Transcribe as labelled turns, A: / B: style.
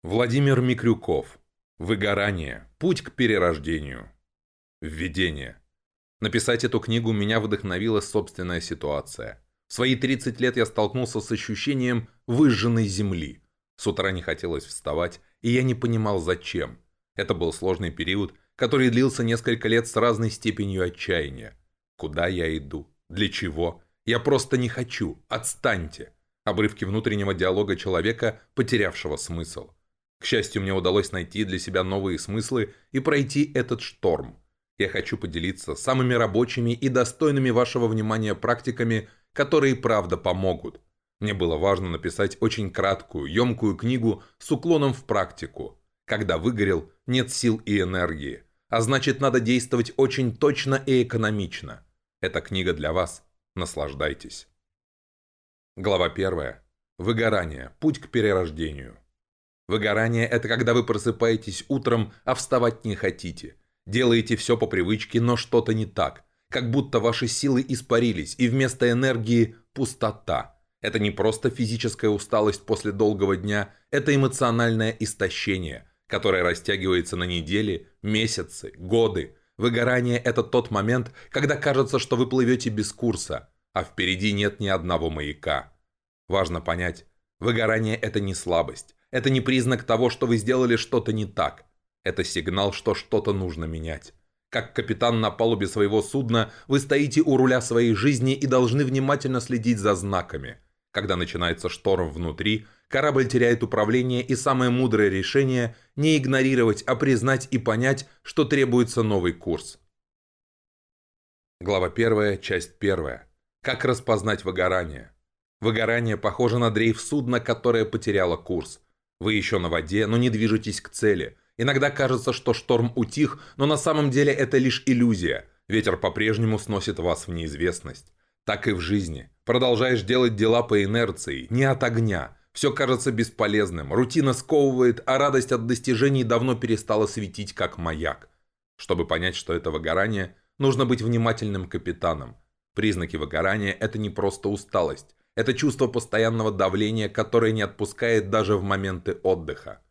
A: Владимир Микрюков. Выгорание. Путь к перерождению. Введение. Написать эту книгу меня вдохновила собственная ситуация. В свои 30 лет я столкнулся с ощущением выжженной земли. С утра не хотелось вставать, и я не понимал, зачем. Это был сложный период, который длился несколько лет с разной степенью отчаяния. Куда я иду? Для чего? Я просто не хочу. Отстаньте. Обрывки внутреннего диалога человека, потерявшего смысл. К счастью, мне удалось найти для себя новые смыслы и пройти этот шторм. Я хочу поделиться самыми рабочими и достойными вашего внимания практиками, которые правда помогут. Мне было важно написать очень краткую, емкую книгу с уклоном в практику. Когда выгорел, нет сил и энергии. А значит, надо действовать очень точно и экономично. Эта книга для вас. Наслаждайтесь. Глава 1. Выгорание. Путь к перерождению. Выгорание – это когда вы просыпаетесь утром, а вставать не хотите. Делаете все по привычке, но что-то не так. Как будто ваши силы испарились, и вместо энергии – пустота. Это не просто физическая усталость после долгого дня, это эмоциональное истощение, которое растягивается на недели, месяцы, годы. Выгорание – это тот момент, когда кажется, что вы плывете без курса, а впереди нет ни одного маяка. Важно понять, выгорание – это не слабость. Это не признак того, что вы сделали что-то не так. Это сигнал, что что-то нужно менять. Как капитан на палубе своего судна, вы стоите у руля своей жизни и должны внимательно следить за знаками. Когда начинается шторм внутри, корабль теряет управление, и самое мудрое решение – не игнорировать, а признать и понять, что требуется новый курс. Глава 1, часть 1. Как распознать выгорание? Выгорание похоже на дрейф судна, которое потеряло курс. Вы еще на воде, но не движетесь к цели. Иногда кажется, что шторм утих, но на самом деле это лишь иллюзия. Ветер по-прежнему сносит вас в неизвестность. Так и в жизни. Продолжаешь делать дела по инерции, не от огня. Все кажется бесполезным, рутина сковывает, а радость от достижений давно перестала светить, как маяк. Чтобы понять, что это выгорание, нужно быть внимательным капитаном. Признаки выгорания – это не просто усталость. Это чувство постоянного давления, которое не отпускает даже в моменты отдыха.